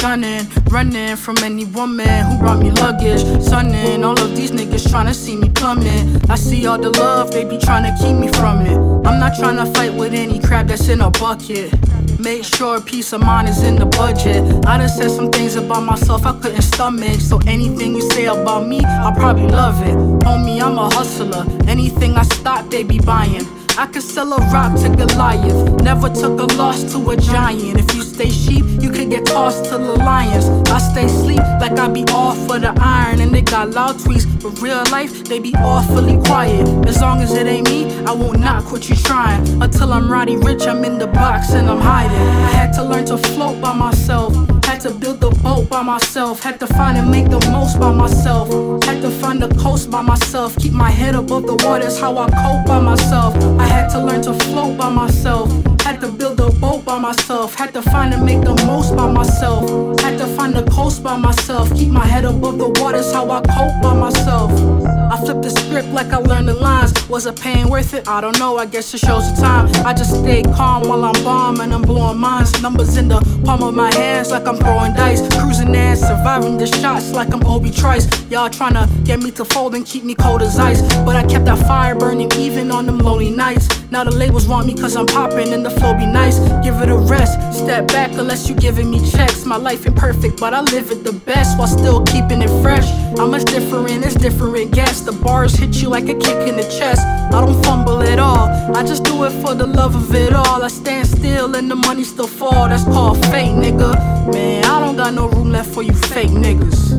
stunning, running from any woman who brought me luggage. Sunning, all of these niggas tryna see me plummet. I see all the love, they be tryna keep me from it. I'm not tryna fight with any crap that's in a bucket. Make sure peace of mind is in the budget. I done said some things about myself I couldn't stomach. So anything you say about me, I'll probably love it. Homie, I'm a hustler. Anything I stop, they be buying. I could sell a rock to Goliath. Never took a loss to a giant. If you stay sheep, you could get tossed to the lions. I stay sleep like I be all for the iron. And they got loud tweets, but real life, they be awfully quiet. As long as it ain't me, I won't not quit you trying. Until I'm Roddy Rich, I'm in the box and I'm hiding. I had to learn to float by myself. Had to build the boat by myself. Had to find and make the most by myself. Had to find the coast by myself. Keep my head above the water, that's how I cope by myself. I had to learn to float by myself. Had to build a boat by myself. Had to find and make the most by myself. Had to find the coast by myself. Keep my head above the water, that's how I cope by myself. I flipped the script like I learned the lines. Was the pain worth it? I don't know, I guess it shows the time. I just stay calm while I'm bombing, I'm blowing mines. Numbers in the palm of my hands like I'm throwing dice. Cruising and surviving the shots like I'm Obi Trice. Y'all tryna get me to fold and keep me cold as ice. But I kept that fire burning even on them lonely nights. Now the labels want me cause I'm popping and the flow be nice. Give it a rest, step back unless you giving me checks. My life ain't perfect but I live it the best while still keeping it fresh. I'm much different, it's different gas. The bars hit you like a kick in the chest. I don't fumble at all, I just do it for the love of it all. I stand still and the money still fall, that's called fate, nigga. Man, I don't got no room left for you fake niggas.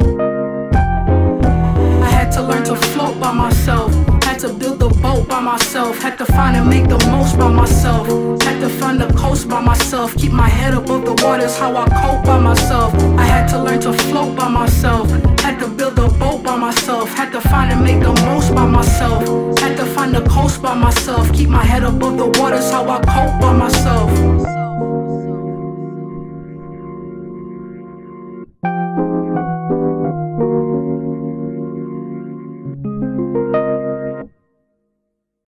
I had to learn to float by myself. Had to build the boat by myself. Had to find and make the most by myself. Had to find the coast by myself. Keep my head above the water, that's how I cope by myself. I had to learn to float by myself. Had to build a boat by myself. Had to find and make the most by myself. Had to find the coast by myself. Keep my head above the water, that's how I cope by myself.